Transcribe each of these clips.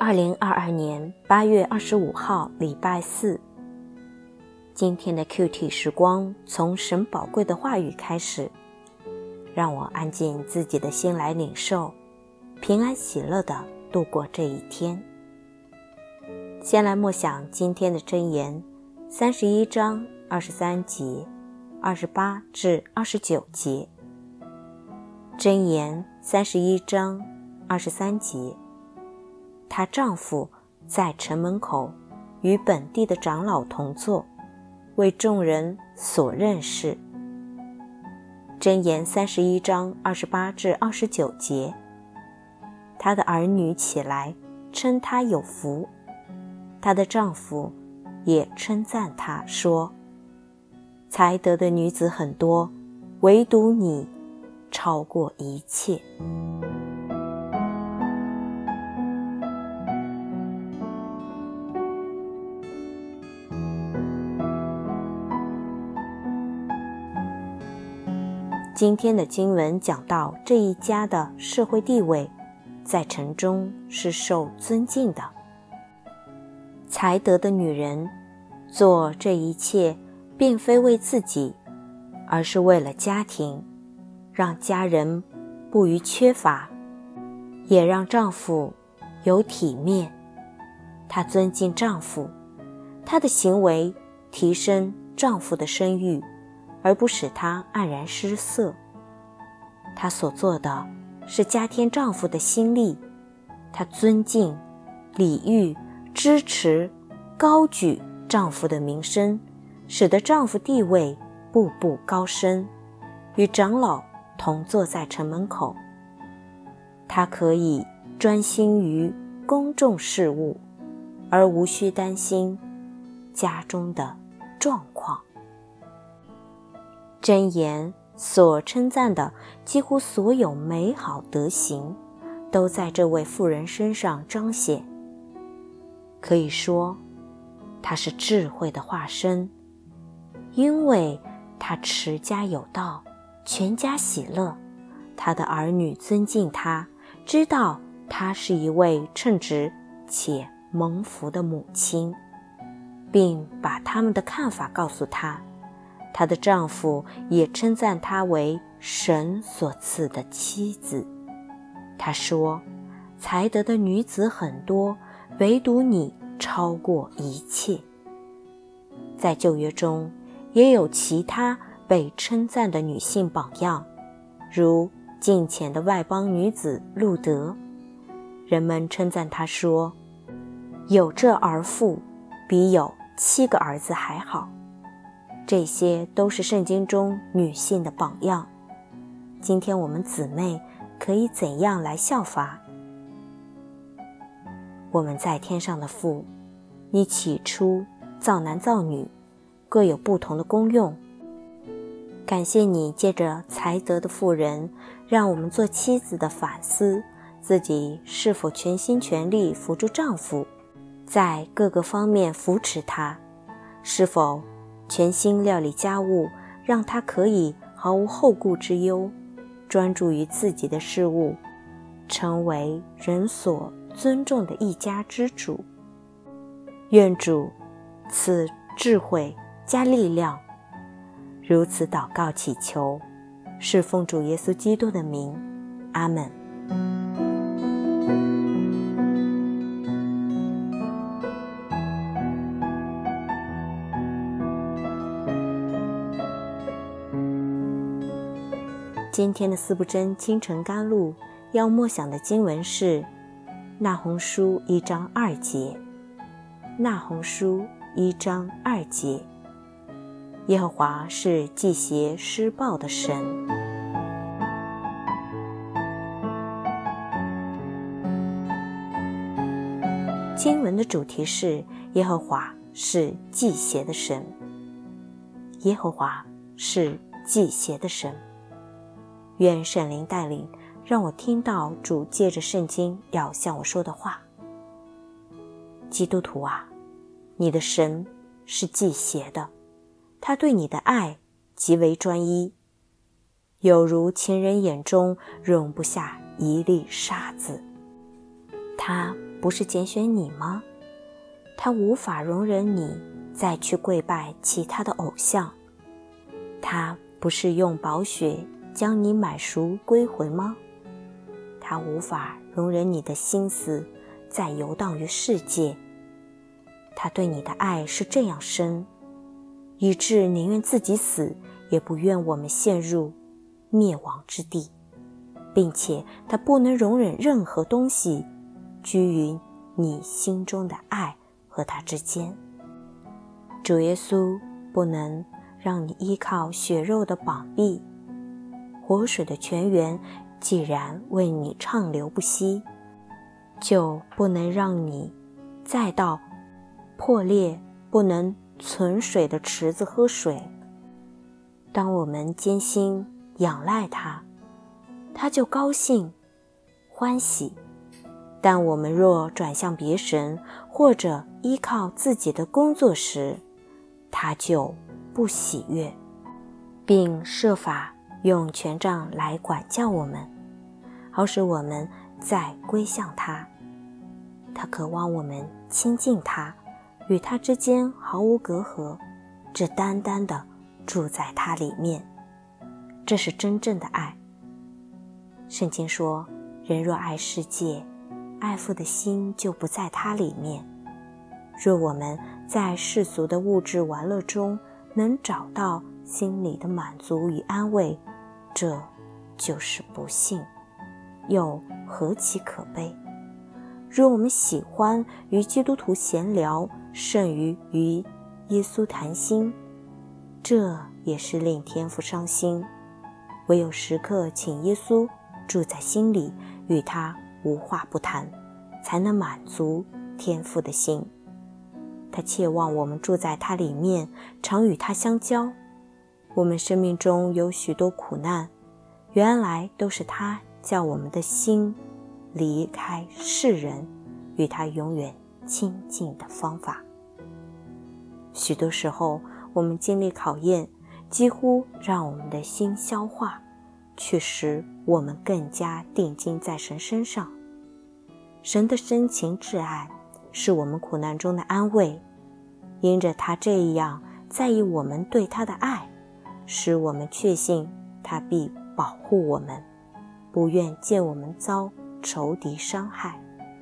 2022年8月25号礼拜四。今天的 QT 时光从神宝贵的话语开始，让我安静自己的心来领受，平安喜乐地度过这一天。先来默想今天的箴言31章23节28至29节。箴言31章23节，她丈夫在城门口与本地的长老同坐，为众人所认识。箴言31章28至29节，她的儿女起来称她有福，她的丈夫也称赞她说，才得的女子很多，唯独你超过一切。今天的经文讲到这一家的社会地位，在城中是受尊敬的。才德的女人做这一切并非为自己，而是为了家庭，让家人不虞缺乏，也让丈夫有体面。她尊敬丈夫，她的行为提升丈夫的声誉，而不使他黯然失色。她所做的是加添丈夫的心力，她尊敬、礼遇、支持、高举丈夫的名声，使得丈夫地位步步高升，与长老同坐在城门口。她可以专心于公众事务，而无需担心家中的状况。箴言所称赞的几乎所有美好德行，都在这位妇人身上彰显。可以说，她是智慧的化身，因为她持家有道，全家喜乐，她的儿女尊敬她，知道她是一位称职且蒙福的母亲，并把他们的看法告诉她。她的丈夫也称赞她为神所赐的妻子。他说，才德的女子很多，唯独你超过一切。在旧约中也有其他被称赞的女性榜样，如敬虔的外邦女子路德，人们称赞她说，有这儿妇比有7个儿子还好。这些都是圣经中女性的榜样。今天我们姊妹可以怎样来效法？我们在天上的父，你起初造男造女，各有不同的功用。感谢你借着才德的妇人，让我们做妻子的反思自己是否全心全力扶助丈夫，在各个方面扶持他，是否全心料理家务，让他可以毫无后顾之忧，专注于自己的事物，成为人所尊重的一家之主。愿主赐智慧加力量。如此祷告祈求，是奉主耶稣基督的名，阿们。今天的四不真清晨甘露要默想的经文是那鸿书1章2节。那鸿书1章2节，耶和华是忌邪施暴的神。经文的主题是耶和华是忌邪的神。耶和华是忌邪的神。愿圣灵带领，让我听到主借着圣经要向我说的话。基督徒啊，你的神是忌邪的，他对你的爱极为专一，有如情人眼中容不下一粒沙子。他不是拣选你吗？他无法容忍你再去跪拜其他的偶像，他不是用宝血将你买赎归回吗？他无法容忍你的心思再游荡于世界，他对你的爱是这样深，以致宁愿自己死，也不愿我们陷入灭亡之地，并且他不能容忍任何东西居于你心中的爱和他之间。主耶稣不能让你依靠血肉的膀臂，活水的泉源既然为你畅流不息，就不能让你再到破裂不能存水的池子喝水。当我们艰辛仰赖他，他就高兴欢喜，但我们若转向别神，或者依靠自己的工作时，他就不喜悦，并设法用权杖来管教我们，好使我们再归向他。他渴望我们亲近他，与他之间毫无隔阂，只单单的住在他里面。这是真正的爱。圣经说，人若爱世界，爱父的心就不在他里面。若我们在世俗的物质玩乐中能找到心里的满足与安慰，这就是不幸，又何其可悲。若我们喜欢与基督徒闲聊胜于与耶稣谈心，这也是令天父伤心。唯有时刻请耶稣住在心里，与他无话不谈，才能满足天父的心。他切望我们住在他里面，常与他相交。我们生命中有许多苦难，原来都是他叫我们的心离开世人，与他永远亲近的方法。许多时候我们经历考验，几乎让我们的心消化，却使我们更加定睛在神身上。神的深情挚爱是我们苦难中的安慰，因着他这样在意我们对他的爱，使我们确信他必保护我们，不愿见我们遭仇敌伤害。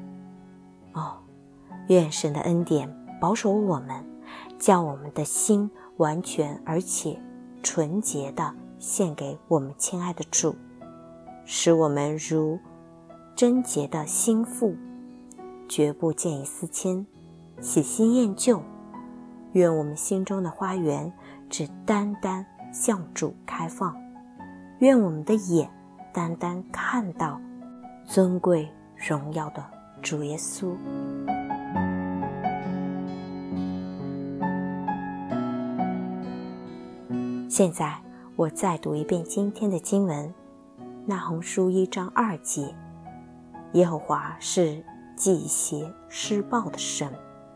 愿神的恩典保守我们，将我们的心完全而且纯洁地献给我们亲爱的主，使我们如贞洁的心腹，绝不见异思迁，喜新厌旧。愿我们心中的花园只单单向主开放，愿我们的眼单单看到尊贵荣耀的主耶稣。现在我再读一遍今天的经文，那鸿书1章2节，耶和华是忌邪施暴的神。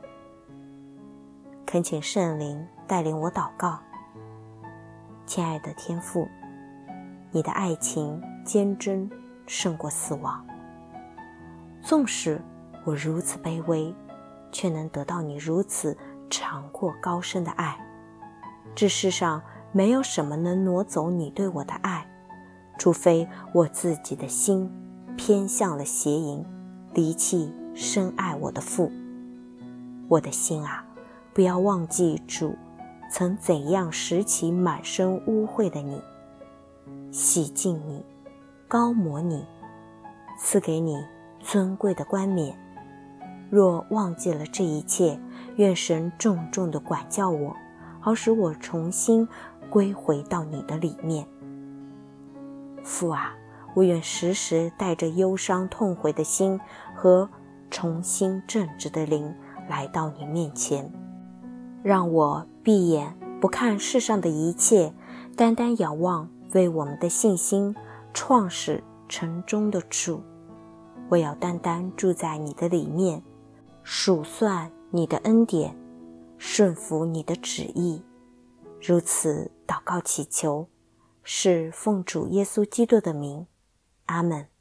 恳请圣灵带领我祷告。亲爱的天父，你的爱情坚贞胜过死亡，纵使我如此卑微，却能得到你如此长阔高深的爱。这世上没有什么能挪走你对我的爱，除非我自己的心偏向了邪淫，离弃深爱我的父。我的心啊，不要忘记主曾怎样拾起满身污秽的你，洗净你，膏抹你，赐给你尊贵的冠冕。若忘记了这一切，愿神重重地管教我，好使我重新归回到你的里面。父啊，我愿时时带着忧伤痛悔的心和重新正直的灵来到你面前，让我闭眼不看世上的一切，单单仰望为我们的信心创始成终的主。我要单单住在你的里面，数算你的恩典，顺服你的旨意。如此祷告祈求，是奉主耶稣基督的名，阿们。